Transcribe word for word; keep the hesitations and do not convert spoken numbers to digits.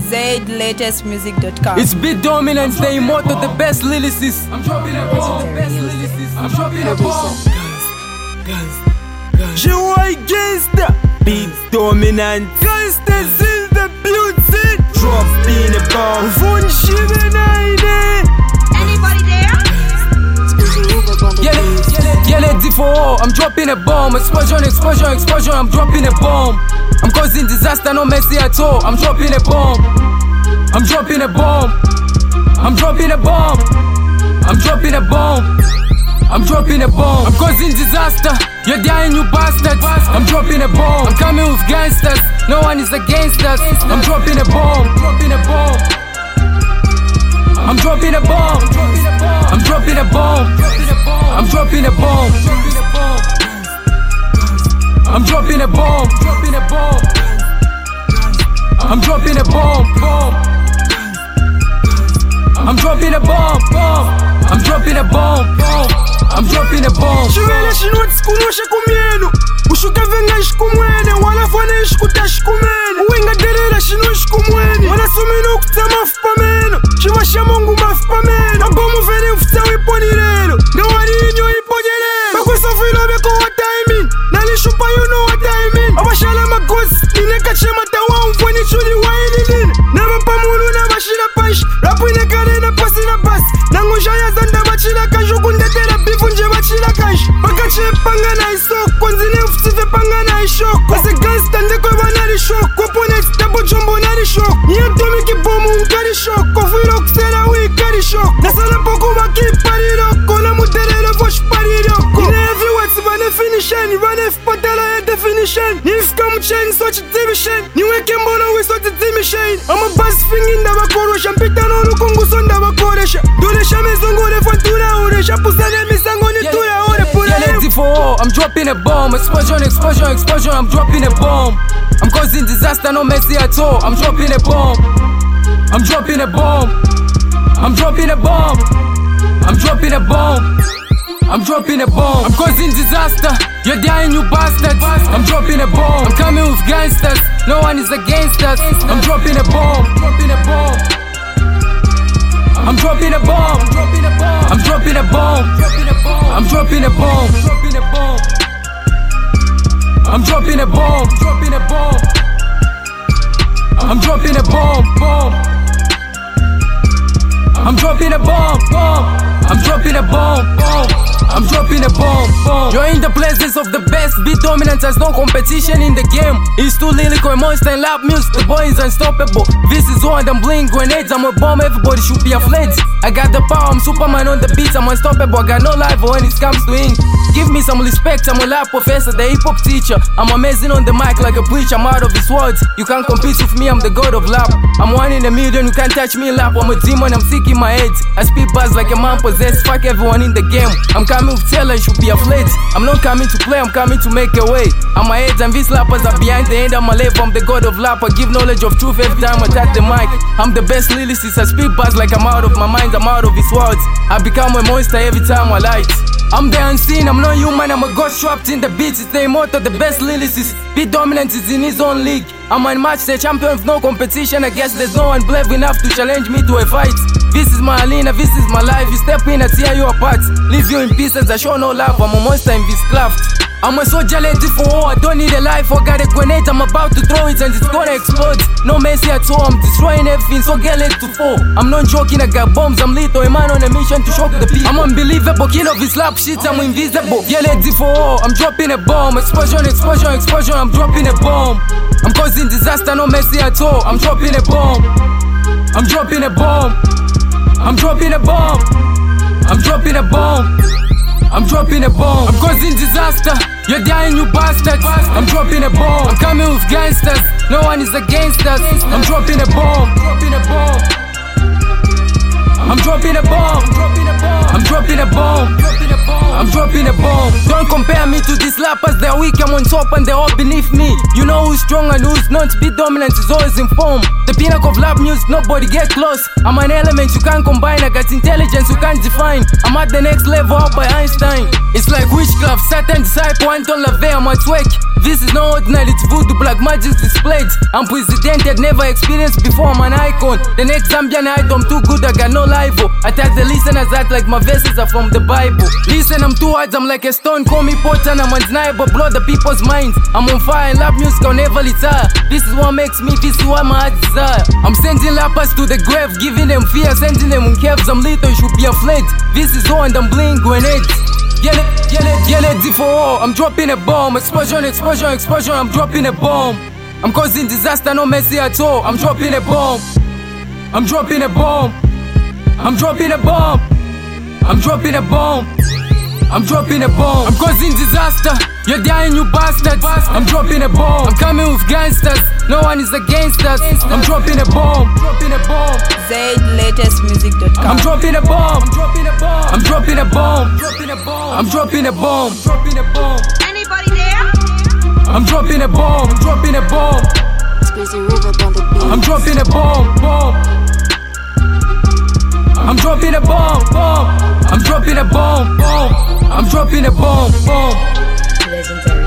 z latest music dot com. It's Beat Dominance, the immortal, the best lyricist. I'm dropping a bomb. The best lyricist. I'm dropping a bomb. G Y Gangsta, Beat Dominance, Gangsta's in the building. Dropping a bomb. Von Shivenine. Anybody there? Yeah, yeah, yeah, let's D for all. I'm dropping a bomb. Explosion, explosion, explosion. I'm dropping a bomb. I'm causing disaster, no mercy at all. I'm dropping a bomb. I'm dropping a bomb. I'm dropping a bomb. I'm dropping a bomb. I'm dropping a bomb. I'm causing disaster. You're dying, you bastards. I'm dropping a bomb. I'm coming with gangsters. No one is against us. I'm dropping a bomb. Dropping a bomb. I'm dropping a bomb. I'm dropping a bomb. I'm dropping a bomb. I'm dropping a bomb. Dropping a bomb. I'm dropping a bomb. I'm dropping a bomb. I'm dropping a bomb. I'm dropping a bomb. Shivele shinot sikunosha kumyeno. Ushuka venga shikumwene. Wala fwane shikuta shikumene. Uwenga derera shino shikumwene. Wala sumino kuta mafupameno. Shimasha mungu mafupameno. Abomu vene ufuta wiponirelo. Ngawari inyo ipojelelo. Bakwesa filo beko what I mean. Nalishupa you know what I mean. Abashala magosi. Nineka chema tawa umfweni chuli wa ililini. Nama pamulu na bashila panshi. Rapu inekane na pasi na basi. Nangusha ya zanda bachila kanjuku ndetera bifu nje bachila kanshi. Bakache pangana isoko. Kwanzine ufutife pangana ishoko. Kwase gangsta ndekwe banari shoko. Kwapone stabo jombo nari shoko. Nyatomi kibomu unkari shoko. Kofiro kusera uikari shoko. Nasala poko baki pariroko. Na muterelo vosh pariroko. Ine heavyweights bane finishen. Bane fpatala ya definition. Nifika mcheni sochi division. Niweke mbono wisoti dimishen. I'm a buzz fingi ndabakorosha. Mpita nonu kunguso ndabakoresha. Dolesha mezongore fatura oresha. Pusane misango ni tuya ore pura. Yeah, let's D for all. I'm dropping a bomb. Explosion, explosion, explosion. I'm dropping a bomb. I'm causing disaster, no mercy at all. I'm dropping a bomb. I'm dropping a bomb. I'm dropping a bomb. I'm dropping a bomb. I'm dropping a bomb. I'm causing disaster. You're dying, you bastards. I'm dropping a bomb. I'm coming with gangsters. No one is against us. I'm dropping a bomb. Dropping a bomb. I'm dropping a bomb. I'm dropping a bomb. I'm dropping a bomb. I'm dropping a bomb. Dropping a bomb. I'm dropping a bomb. Bomb. I'm dropping a bomb. Bomb. I'm dropping a bomb. Bomb. I'm dropping a bomb. Bomb. You're in the presence of the best. Beat Dominance has no competition in the game. It's too lyrical, monster and loud music. The boy is unstoppable. This is one, I'm bling grenades. I'm a bomb, everybody should be afraid. I got the power, I'm Superman on the beats. I'm unstoppable, I got no rival when it comes to ink. Give me some respect, I'm a lab professor, the hip hop teacher. I'm amazing on the mic like a preacher, I'm out of his words. You can't compete with me, I'm the god of rap. I'm one in a million, you can't touch me in rap. I'm a demon, I'm sick in my head. I speak buzz like a man possessed. Fuck everyone in the game. I'm coming with tailor, you should be afraid. I'm not coming to play, I'm coming to make a way. I'm my head and these rappers are behind the end of my level. I'm the god of rap, I give knowledge of truth every time I touch the mic. I'm the best lyricist, I speak buzz like I'm out of my mind, I'm out of his words. I become a monster every time I light. I'm the unseen, I'm not human, I'm a ghost trapped in the beats. It's the immortal, the best lyricist. Beat Dominance is in his own league. I'm unmatched, the champion with no competition. I guess there's no one brave enough to challenge me to a fight. This is my arena, this is my life. You step in, I tear you apart. Leave you in pieces, I show no love. I'm a monster in this craft. I'm a soldier ready for war, I don't need a life. I got a grenade, I'm about to throw it and it's gonna explode. No mercy at all, I'm destroying everything, so get ready to fall. I'm not joking, I got bombs, I'm lethal, a man on a mission to shock the people. I'm unbelievable, king of his lap shit, I'm invisible. Get ready for war, I'm dropping a bomb. Explosion, explosion, explosion, I'm dropping a bomb. I'm causing disaster, no mercy at all. I'm dropping a bomb. I'm dropping a bomb. I'm dropping a bomb. I'm dropping a bomb. I'm dropping a bomb. I'm causing disaster. You're dying, you bastards. I'm dropping a bomb. I'm coming with gangsters. No one is against us. I'm dropping a bomb. I'm dropping a bomb. I'm dropping dropping a bomb. I'm dropping a bomb. I'm dropping a bomb. Don't compare me to these rappers, they're weak, I'm on top and they're all beneath me. You know who's strong and who's not. Be dominant is always in form. The pinnacle of rap music, nobody get close. I'm an element you can't combine, I got intelligence you can't define. I'm at the next level out by Einstein. It's like witchcraft, Satan disciple, Anton LaVey, I'm at work. This is no ordinary, it's voodoo, black magic displayed. I'm presidented, never experienced before, I'm an icon. The next Zambian item, too good, I got no rival. I tell the listeners act like my verses are from the Bible. Listen, I'm too hard, I'm like a stone, call me potent, I'm undeniable, blow the people's minds. I'm on fire and rap music, I'll never retire. This is what makes me, this is what my heart desire. I'm sending rappers to the grave, giving them fear, sending them in caves, I'm little, you should be afraid. This is all and I'm blowing grenades. Get it, get it, get it, D for all. I'm dropping a bomb, explosion, explosion, explosion, I'm dropping a bomb. I'm causing disaster, no mercy at all. I'm dropping a bomb. I'm dropping a bomb. I'm dropping a bomb. I'm dropping a bomb. I'm dropping a bomb. I'm causing disaster. You're dying, you bastards. I'm dropping a bomb. I'm coming with gangsters. No one is against us. I'm dropping a bomb. Dropping a bomb. Z latest music dot com. I'm dropping a bomb. I'm dropping a bomb. I'm dropping a bomb. Dropping a bomb. I'm dropping a bomb. Dropping a bomb. Anybody there? I'm dropping a bomb. I'm dropping a bomb. Squeezy River on the beat. I'm dropping a bomb. Bomb. I'm dropping a bomb. Bomb. I'm dropping a bomb. Bomb. I'm dropping a bomb. Bomb. Legendary.